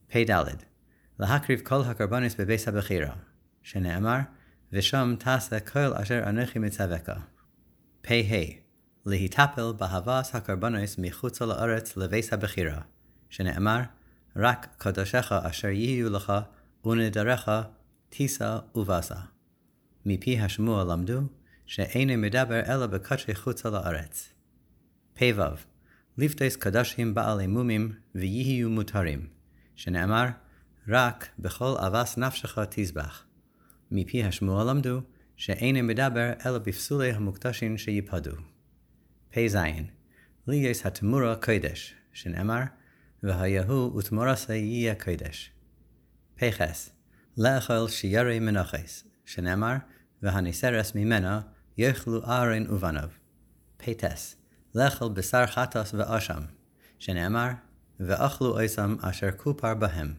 פ"ד להקריב כל הקורבנות בבית הבחירה, שנאמר, ושם תעשה כל אשר אנוכי מצווך. פ"ה להיטפל בהבאת הקורבנות מחוץ לארץ לבית הבחירה, שנאמר, רק קדושיך אשר יהיו לך ונדריך תישא ובשא. מפי השמוע למדו שאינו מדבר אלא בקודשי חוץ לארץ. פ"ו לפתוס קדושים בעלי מומים ויהיו מותרים, שנאמר, רק בכל אבס נפשך תזבח. מפי השמוע למדו שאינו מדבר אלא בפסולי המוקדשים שיפדו. פ"ז ליש התמורה קודש, שנאמר, והיהו ותמורסי יהיה קודש. פ"ח לאכול שירי מנוחס, שנאמר, והנסרס ממנה יאכלו אהרון ובניו. פ"ט לאכול בשר חטאת ואשם, שנאמר, ואכלו אסם אשר כופר בהם.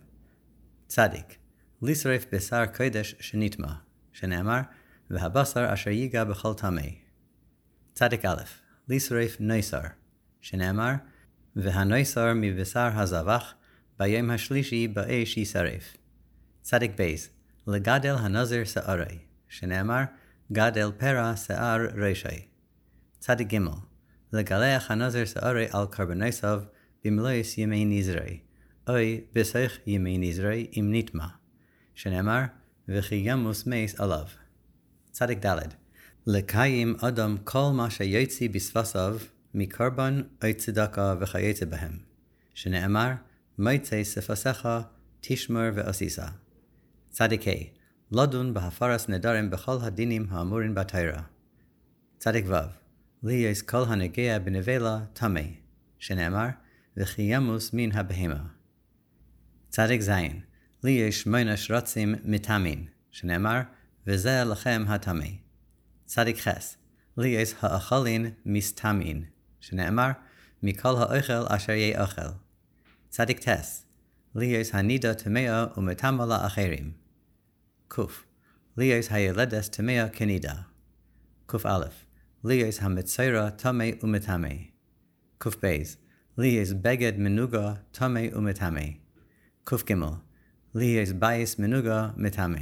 צדיק לשרף בשר קודש שנטמא, שנאמר, והבשר אשר ייגע בכל טמא. צדיק א' לשרף נויסר, שנאמר, והנויסר מבשר הזבח ביום השלישי באש ישרף. צדיק בייס לגדל הנזיר שערי, שנאמר, גדל פרע שיער ראשי. צדיק ג' לגלח הנזיר שערי על קורבנותיו במלואס ימי נזרי, אוי בסך ימי נזרי אם נטמא, שנאמר, וכי ימוס מייס עליו. צדיק ד' לקיים אדם כל מה שיוצא בשפתיו מקורבן או צדקה וכיוצא בהם, שנאמר, מוצא שפתיך תשמור ועשיסה. צדיק ה' לדון בהפרת נדרים בכל הדינים האמורים בתורה. צדיק ו' להיות כל הנוגע בנבלה טמא, שנאמר, וכי ימוס מן הבהמה. צדיק ז' להיות 8 שרצים מטמאים, שנאמר, וזה לכם הטמא. צדיק ח' להיות האכלין מסטמאים, שנאמר, מכל האוכל אשר יאכל. צדיק ט' להיות הנידה טמאה ומטמא לאחרים. ק להיות הילדת טמאה כנידה. קא להיות המצורע טמא ומטמא. קב להיות בגד מנוגה טמא ומטמא. קג להיות בייס מנוגה מטמא.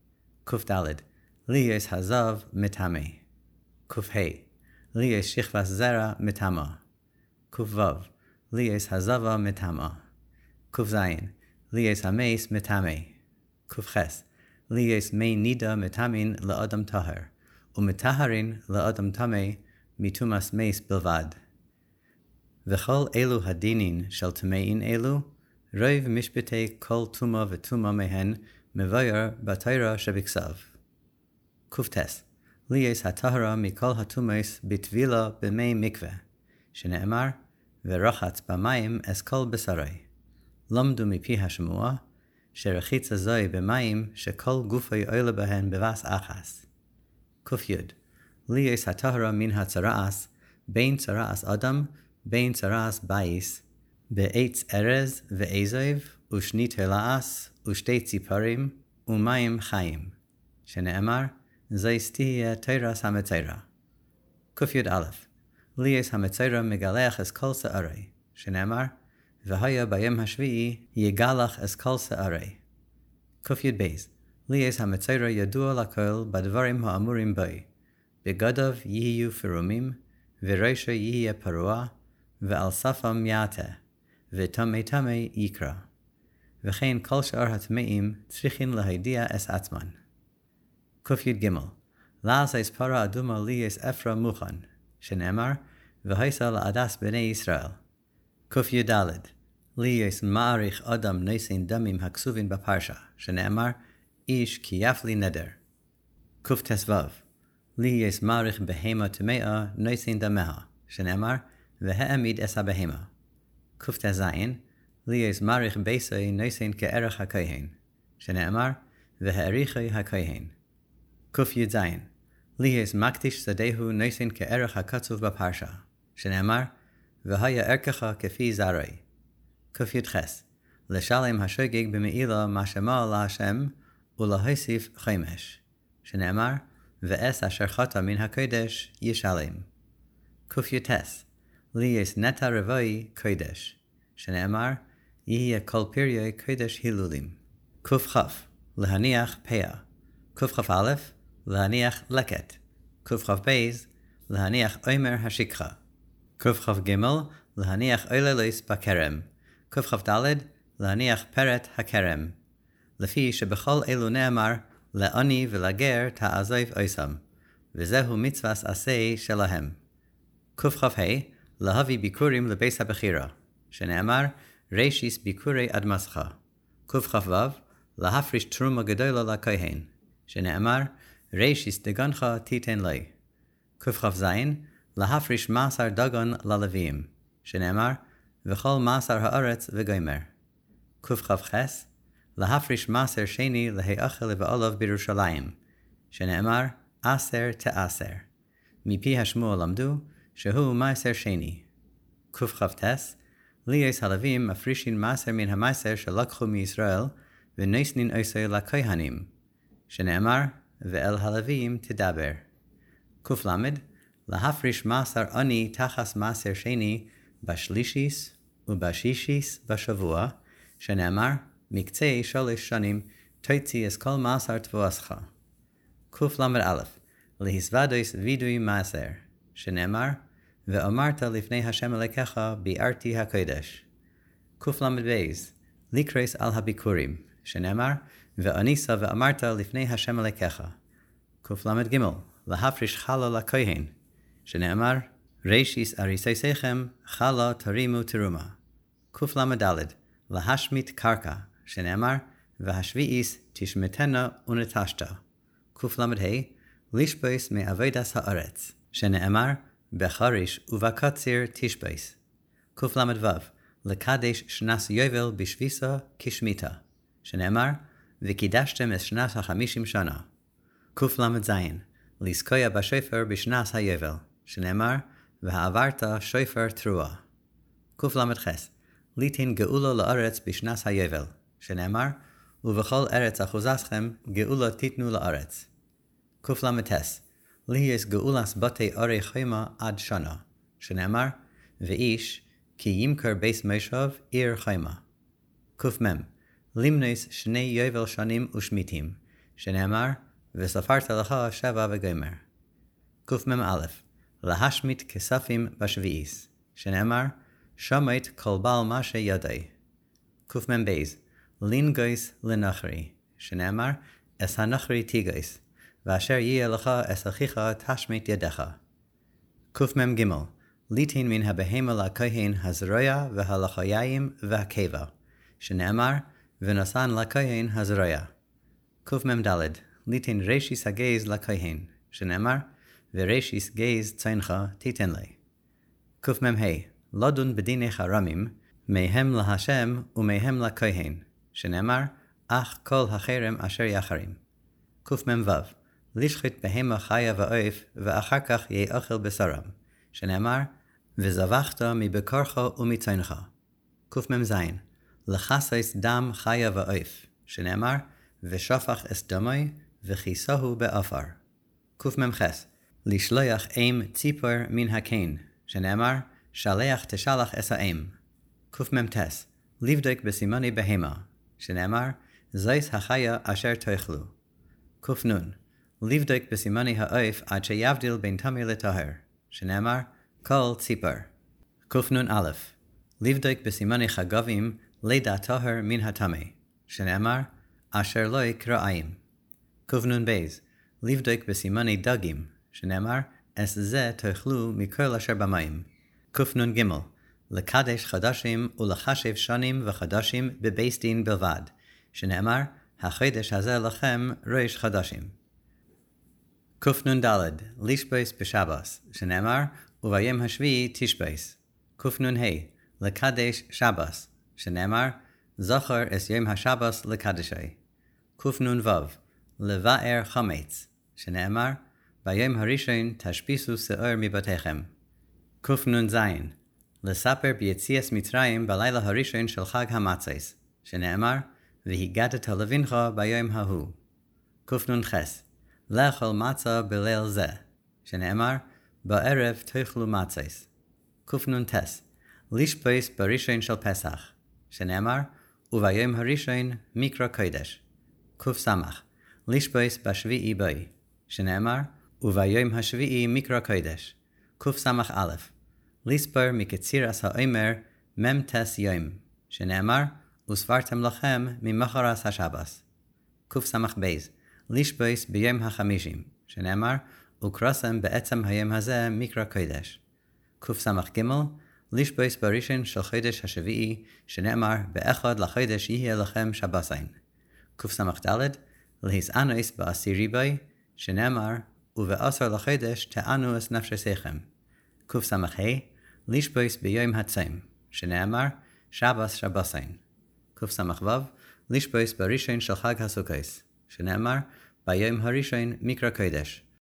קד להיות הזב מטמא. קה להיות שכבת זרע מטמא. קו להיות הזבה מטמא. קז להיות המס מטמא. קח להיות מי נידה מטמאין לאדם טהר, ומטהרין לאדם טמא מטומאת מס בלבד. וכל אלו הדינין של טמאין אלו, רוב משפטי כל טומאה וטומאה מהן מבואר בתורה שבכתב. קט להיות הטהרה מכל הטומאות בטבילה במי מקווה, שנאמר, ורחץ במים את כל בשרי. למדו מפי השמוע, שרחיצה זוהי במים שכל גופי עולה בהן בבס אחס. קי להיות הטהרה מן הצרעס, בין צרעס אדם, בין צרעס בייס, בעץ ארז ועזב, ושני תלעס, ושתי ציפורים, ומים חיים, שנאמר, זי תהיה תירס המצרה. קי להיות המצרה מגלח את כל שערי, שנאמר, והיה ביום השביעי יגלח את כל שערי. קי להיות המצרה ידוע לכל בדברים האמורים בי, בגדיו יהיו פרומים, וראשו יהיה פרוע, ועל שפם יעטה, וטמא טמא יקרא. וכן כל שאר הטמאים צריכים להידיע את עצמן. קי לעשות פרה אדומה להיות אפרה מוכן, שנאמר, והייסה לעדס בני ישראל. קי להיות מעריך אדם ניסן דמים הכסובים בפרשה, שנאמר, איש כי יפלי נדר. קט"ו להיות מעריך בהמה טמאה ניסן דמיה, שנאמר, והעמיד את הבהמה. קט"ז להיות מעריך ביסי ניסן כערך הכהן, שנאמר, והעריכי הכהן. ק"ז להיות מקדיש שדהו ניסן כערך הקצוב בפרשה, שנאמר, והיה ערכך כפי זרעי. ק"ח לשלם השוגג במעילה מה שמע להשם, ולהוסיף חמש, שנאמר, ואס אשר חטא מן הקודש ישלם. ק"ט להיות נטע רבעי קודש, שנאמר, יהיה כל פריי קודש הילולים. קכ להניח פאה. קכ"א להניח לקט. קכ"ב להניח עומר השכחה. קכ"ג להניח אוללוס בכרם. קכ"ד להניח פרת הכרם. לפי שבכל אלו נאמר לעני ולגר תעזוב עושם, וזהו מצוות עשה שלהם. קכ"ה להביא ביקורים לבית הבחירה, שנאמר רישיס ביקורי אדמסך. קכ"ו להפריש תרומה גדולה לכהן, שנאמר רישיס דגנך תיתן לי. קכ"ז להפריש מעשר דגן ללוויים, שנאמר וכל מעשר הארץ וגמר. קכ"ח להפריש מעשר שני להאכל לבעולב בירושלים, שנאמר 10 תעשר. מפי השמוע למדו שהוא מעשר שני. קכ"ט ליאס הלווים מפרישים מעשר מן המעשר שלקחו מישראל ונשנין עושה לכהנים, שנאמר ואל הלווים תדבר. קל להפריש מעשר עני תחס מעשר שני בשלישיס ובשישיס בשבוע, שנאמר מקצה 3 שנים תוציא את כל מעשר תבואסך. קל"א להסוודוס וידוי מעשר, שנאמר ואמרת לפני השם אלוקיך ביארתי הקודש. קל"ב לקרוס על הביקורים, שנאמר ואניסה ואמרת לפני השם אלוקיך. קל"ג להפריש חלה לכהן, שנאמר רישיס אריסייכם חלה תרימו תרומה. קל"ד להשמיט קרקע, שנאמר והשביעיס תשמטנה ונטשת. קל"ה לשבוס מעבודת הארץ, שנאמר בחריש ובקציר תשבוס. קל"ו לקדש שנת יובל בשביסה כשמיתה, שנאמר וקידשתם את שנת 50 שנה. קל"ז לזכויה בשופר בשנת היובל, שנאמר והעברת שופר תרועה. קל"ח ליתן גאולה לארץ בשנת היובל, שנאמר ובכל ארץ אחוזתכם גאולה תיתנו לארץ. קל"ט ליהס גאולס בתי אורי חיימה עד שנה, שנאמר ואיש כי ימכר בית מושב עיר חיימה. קמ למנוס 2 יובל שנים ושמיתים, שנאמר וספרת לך 7 וגמר. קמ"א להשמיט כספים בשביעיס, שנאמר שמית כל בעל משה ידי. קמ"ב לנגויס לנחרי, שנאמר אס הנחרי תיגויס, ואשר יהיה לך אס אחיך תשמית ידך. קמ"ג ליתן מן הבהמה לכהן הזרויה והלחיים והקבע, שנאמר ונשן לכהן הזרויה. קמ"ד ליתן רישיס הגז לכהן, שנאמר ורישיס גז צאנך תיתן לי. קמ"ה לדון בדיני חרמים, מהם להשם ומהם לכהן, שנאמר אך כל החרם אשר יחרים. קמ"ו לשחט בהמה חיה ועוף ואחר כך יאכל בשרם, שנאמר וזבחת מבקרך ומצאנך. קמ"ז לחסס דם חיה ועוף, שנאמר ושפך את דמי וכיסהו באפר. קמ"ח לשלוח אם ציפור מן הקן, שנאמר שלח תשלח את האם. קמ"ט לבדוק בסימני בהמה, שנאמר זית החיה אשר תאכלו. קנ לבדוק בסימני העוף עד שיבדיל בין טמא לטהר, שנאמר כל ציפור. קנ"א לבדוק בסימני חגבים לידה טהר מן הטמא, שנאמר אשר לא יקראים. קנ"ב לבדוק בסימני דגים, שנאמר אס זה תאכלו מכל אשר במים. קנ"ג לקדש חדשים ולחשב שנים וחדשים בבית דין בלבד, שנאמר החודש הזה לכם ראש חדשים. קנ"ד לשבוס בשבס, שנאמר וביום השביעי תשבוס. קנ"ה לקדש שבס, שנאמר זכר את יום השבס לקדשי. קנ"ו לבאר חמץ, שנאמר ביום הראשון תשפיסו שאור מבתיכם. קנ"ז לספר ביציאת מצרים בלילה הראשון של חג המצות, שנאמר והגדת לבנך ביום ההוא. קנ"ח לאכול מצה בליל זה, שנאמר בערב תאכלו מצות. קנ"ט לשבוס בראשון של פסח, שנאמר, וביום הראשון מקרא קודש. קס, לשבוס בשביעי בוי, שנאמר, וביום השביעי מקרא קודש. קס"א, לספור מקצירס האומר מ"ט יום, שנאמר, וספרתם לכם ממחרת השבס. קס"ב, לשבוס ביום החמישים, שנאמר, וקרסם בעצם היום הזה מקרא קודש. קס"ג, לשבוס בראשון של חודש השביעי, שנאמר, באחד לחודש יהיה לכם שבסין. קס"ד, להסענוס בעשירי בוי, שנאמר, ובעשר לחודש תענו את נפשותיכם. קס"ה, לשבוס ביום הצום, שנאמר, שבס שבסין. קס"ו, לשבוס בראשון של חג הסוכות, שנאמר, ביום הראשון מקרא קודש.